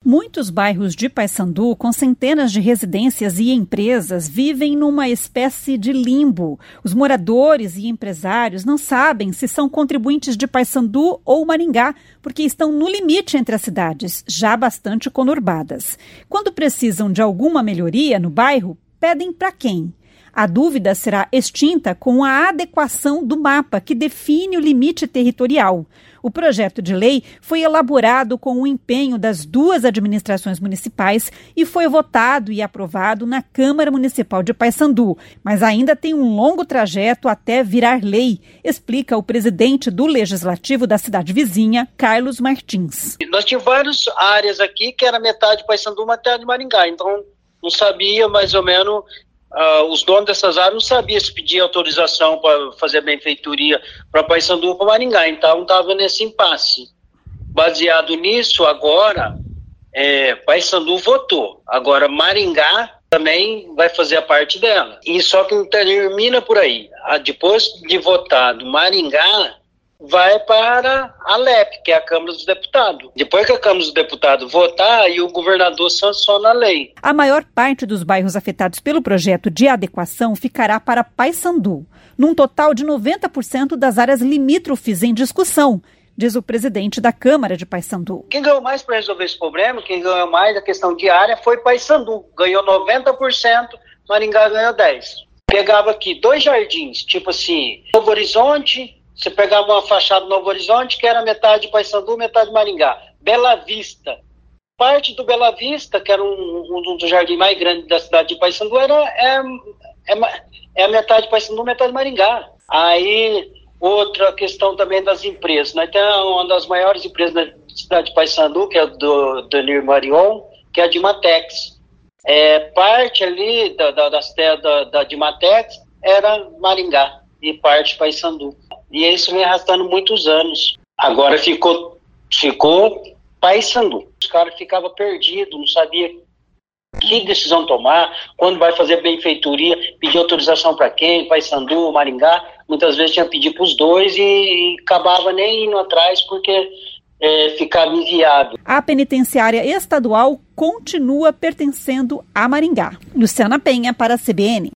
Muitos bairros de Paysandu, com centenas de residências e empresas, vivem numa espécie de limbo. Os moradores e empresários não sabem se são contribuintes de Paysandu ou Maringá, porque estão no limite entre as cidades, já bastante conurbadas. Quando precisam de alguma melhoria no bairro, pedem para quem? A dúvida será extinta com a adequação do mapa que define o limite territorial. O projeto de lei foi elaborado com o empenho das duas administrações municipais e foi votado e aprovado na Câmara Municipal de Paysandu, mas ainda tem um longo trajeto até virar lei, explica o presidente do Legislativo da cidade vizinha, Carlos Martins. Nós tínhamos várias áreas aqui que era metade de Paysandu, metade de Maringá, então não sabia mais ou menos... os donos dessas áreas não sabiam se pedir autorização para fazer benfeitoria para Paysandu ou para Maringá, então estava nesse impasse. Baseado nisso, agora, Paysandu votou, agora Maringá também vai fazer a parte dela. E só que não termina por aí. Depois de votado Maringá, vai para a LEP, que é a Câmara dos Deputados. Depois que a Câmara dos Deputados votar, aí o governador sanciona a lei. A maior parte dos bairros afetados pelo projeto de adequação ficará para Paysandu, num total de 90% das áreas limítrofes em discussão, diz o presidente da Câmara de Paysandu. Quem ganhou mais para resolver esse problema, quem ganhou mais a questão de área foi Paysandu. Ganhou 90%, Maringá ganhou 10%. Pegava aqui 2 jardins, tipo assim, Novo Horizonte... Você pegava uma fachada do Novo Horizonte, que era metade de Paysandu, metade de Maringá. Bela Vista. Parte do Bela Vista, que era um dos jardins mais grandes da cidade de Paysandu, é a metade de Paysandu, metade de Maringá. Aí, outra questão também das empresas. Nós temos uma das maiores empresas da cidade de Paysandu, que é do Danir Marion, que é a Dimatex. Parte ali da Dimatex era Maringá e parte Paysandu. E isso vem arrastando muitos anos. Agora ficou Paysandu. Os caras ficavam perdidos, não sabiam que decisão tomar, quando vai fazer benfeitoria, pedir autorização para quem, Paysandu, Maringá. Muitas vezes tinha que pedir para os dois e acabava nem indo atrás porque ficava inviável. A penitenciária estadual continua pertencendo a Maringá. Luciana Penha para a CBN.